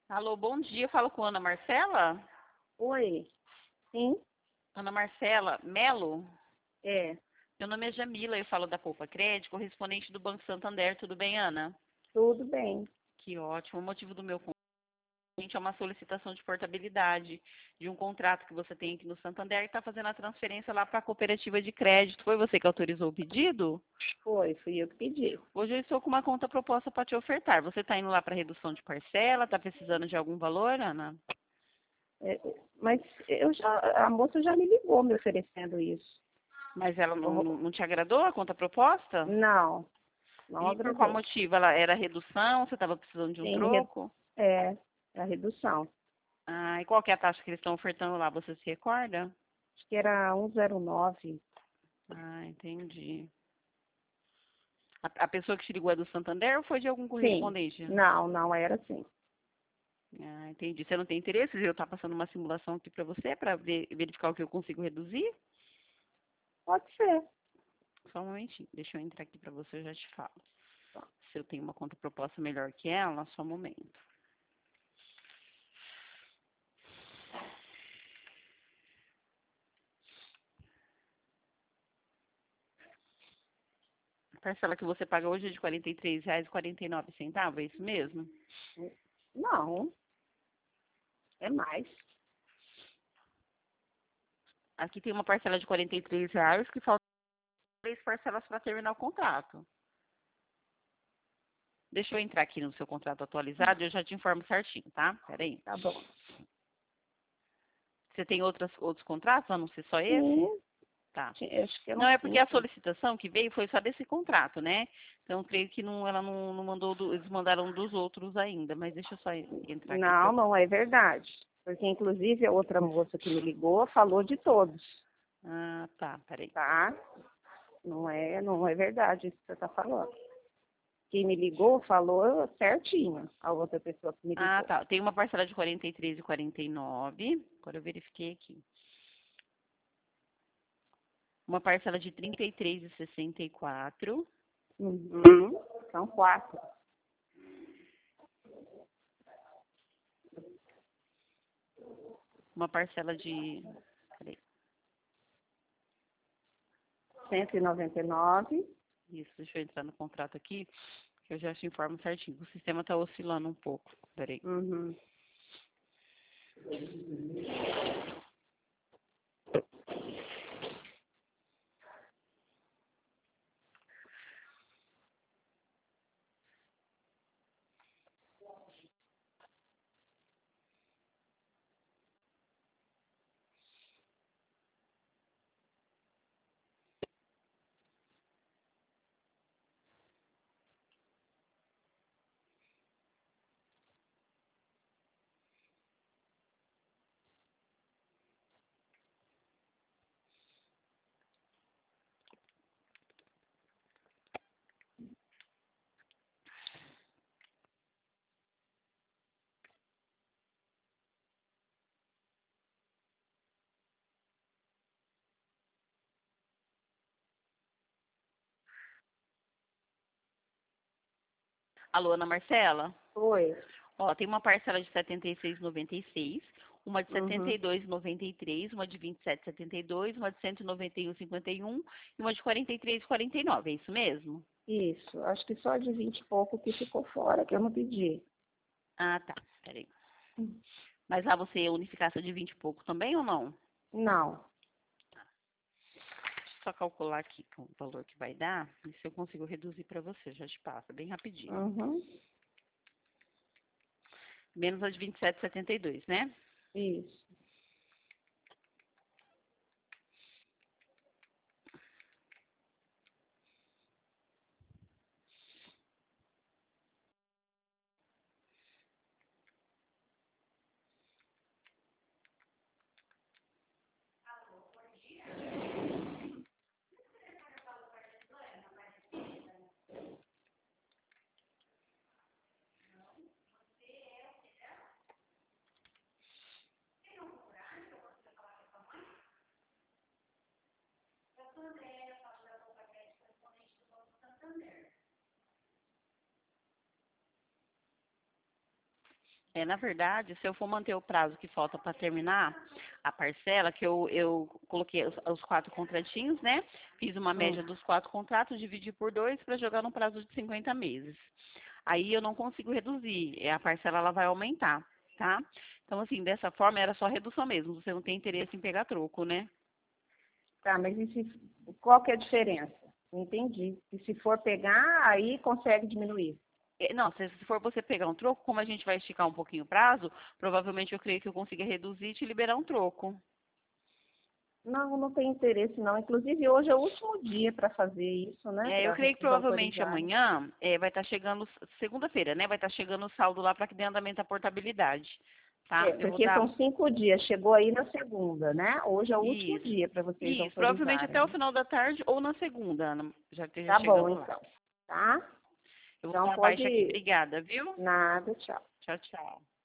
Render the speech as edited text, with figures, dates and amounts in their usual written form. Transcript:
Alô, bom dia. Eu falo com Ana Marcela? Oi, sim, Ana Marcela Melo? é, Meu nome é Jamila, eu falo da Poupa Crédito, correspondente do Banco Santander. Tudo bem, Ana? tudo bem. Que ótimo. O motivo do meu convite é uma solicitação de portabilidade de um contrato que você tem aqui no Santander e está fazendo a transferência lá para a cooperativa de crédito. Foi você que autorizou o pedido? Fui eu que pedi. Hoje eu estou com uma conta proposta para te ofertar. Você está indo lá para redução de parcela? Está precisando de algum valor, Ana? É, mas a moça já me ligou me oferecendo isso. Mas ela não, Eu não, não te agradou a conta proposta? não, não E por qual agradou. motivo? Ela era redução? Você estava precisando de um Sim, troco? a redução. Ah, e qual que é a taxa que eles estão ofertando lá? Você se recorda? Acho que era 109. Ah, entendi. A pessoa que te ligou é do Santander ou foi de algum Sim, correspondente? não era assim. Ah, entendi. Você não tem interesse de eu estar passando uma simulação aqui para você, para verificar o que eu consigo reduzir? Pode ser. Só um momentinho. Deixa eu entrar aqui para você, eu já te falo. Se eu tenho uma conta proposta melhor que ela, só um momento. A parcela que você paga hoje é de R$ 43,49, é isso mesmo? Não, é mais. Aqui tem uma parcela de R$ 43 que falta 3 parcelas para terminar o contrato. Deixa eu entrar aqui no seu contrato atualizado e eu já te informo certinho, tá? Peraí. Tá bom. Você tem outros contratos, a não ser só esse? Sim, Tá. acho que Não, eram é porque a 5. solicitação que veio foi só desse contrato, né? Então, creio que ela não mandou, eles mandaram dos outros ainda, mas deixa eu só entrar aqui para. Não é verdade. Porque, inclusive, a outra moça que me ligou falou de todos, Ah, tá, peraí. tá? Não é verdade isso que você está falando. Quem me ligou falou certinho, a outra pessoa que me Ah, ligou. tá. Tem uma parcela de R$ 43,49. Agora eu verifiquei aqui. Uma parcela de R$ 33,64. Uhum. São 4. Uma parcela de. Peraí. 199. Isso, deixa eu entrar no contrato aqui, que eu já te informo certinho. O sistema está oscilando um pouco. Peraí. Uhum. Alô, Ana Marcela? Foi. Ó, tem uma parcela de R$ 76,96, uma de R$ Uhum. 72,93, uma de R$ 27,72, uma de R$ 191,51 e uma de R$ 43,49. É isso mesmo? Isso. Acho que só de 20 e pouco que ficou fora, que eu não pedi. Ah, tá. Peraí. Mas lá você unificasse de 20 e pouco também ou não? Não. Deixa eu só calcular aqui o valor que vai dar e se eu consigo reduzir para você. Já te passo, bem rapidinho. Uhum. Menos a de 27,72, né? Isso. Na verdade, se eu for manter o prazo que falta para terminar a parcela, que eu coloquei os 4 contratinhos, né? Fiz uma média dos 4 contratos, dividi por 2 para jogar no prazo de 50 meses. Aí eu não consigo reduzir, a parcela ela vai aumentar, tá? Então, assim, dessa forma era só redução mesmo, você não tem interesse em pegar troco, né? Tá, mas qual que é a diferença? Não entendi. E se for pegar, aí consegue diminuir. Não, se for você pegar um troco, como a gente vai esticar um pouquinho o prazo, provavelmente eu creio que eu consiga reduzir e te liberar um troco. Não, não tem interesse não. Inclusive hoje é o último dia para fazer isso, né? Eu Para creio que vocês provavelmente autorizarem. amanhã vai estar chegando, segunda-feira, né? Vai estar chegando o saldo lá para que dê andamento à portabilidade, tá? É, Eu vou porque dar são 5 dias. Chegou aí na segunda, né? Hoje é o último isso, dia para vocês isso, provavelmente até o autorizarem. final da tarde ou na segunda, Ana, já esteja Tá bom, chegando lá. então. Tá? Eu vou Então dar baixa aqui. pode. Obrigada, viu? Nada, tchau. Tchau, tchau.